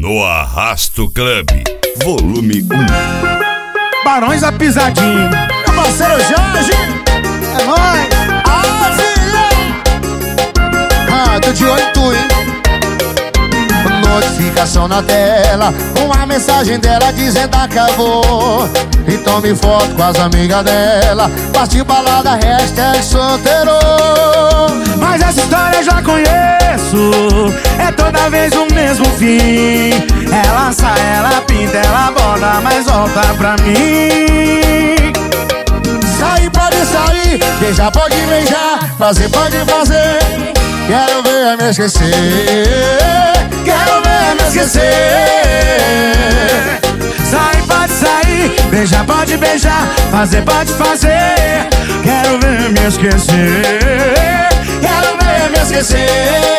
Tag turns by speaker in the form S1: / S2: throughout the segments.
S1: no Arrasto Club, volume 1.
S2: Barões da Pisadinha, meu parceiro Jorge, é nóis. Ah, filha! Tô de olho em tu, hein? Notificação na tela, uma mensagem dela dizendo acabou. E tome foto com as amigas dela, partiu balada, hashtag solteiro. Mas essa história eu já conheço, é toda vez o mesmo fim. Ela sai, ela pinta, ela borda, mas volta pra mim. Sair pode sair, beijar pode beijar, fazer pode fazer. Quero ver me esquecer, quero ver me esquecer. Sair pode sair, beijar pode beijar, fazer pode fazer. Quero ver me esquecer, quero ver me esquecer.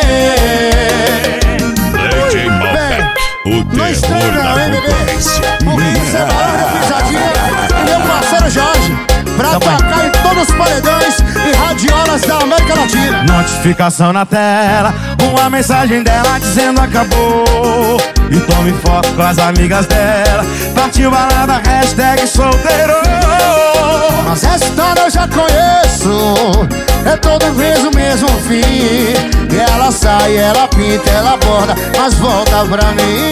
S1: DJ Malbec, o terror da concorrência.
S2: Porque isso é Barões da Pisadinha e meu parceiro Jorge, pra tocar em todos os paredões e radiolas da América Latina. Notificação na tela, uma mensagem dela dizendo acabou. E tome foto com as amigas dela, partiu balada, hashtag solteiro. Mas essa história eu já conheço, é toda vez o mesmo fim. E ela sai, ela pinta, ela borda, mas volta pra mim.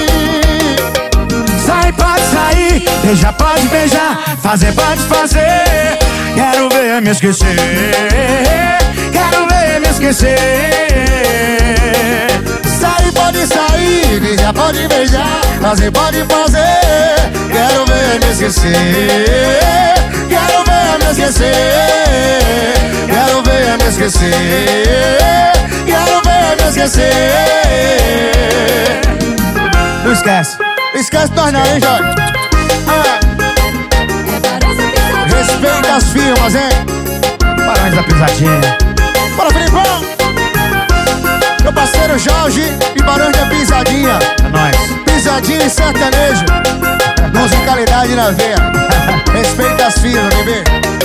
S2: Sai pode sair, beijar pode beijar, fazer pode fazer. Quero ver me esquecer, quero ver me esquecer. Sair pode sair, beijar pode beijar, fazer pode fazer. Quero ver me esquecer, quero ver me esquecer. Quero ver me esquecer, quero ver me esquecer. Não esquece, esquece nós não, hein, Jorge? Respeita as firmas, hein? Barões da Pisadinha. Bora, Filipão! Meu parceiro Jorge e Barões da Pisadinha. É nóis. Pisadinha e sertanejo. Musicalidade na veia. Respeita as firmas, bebê.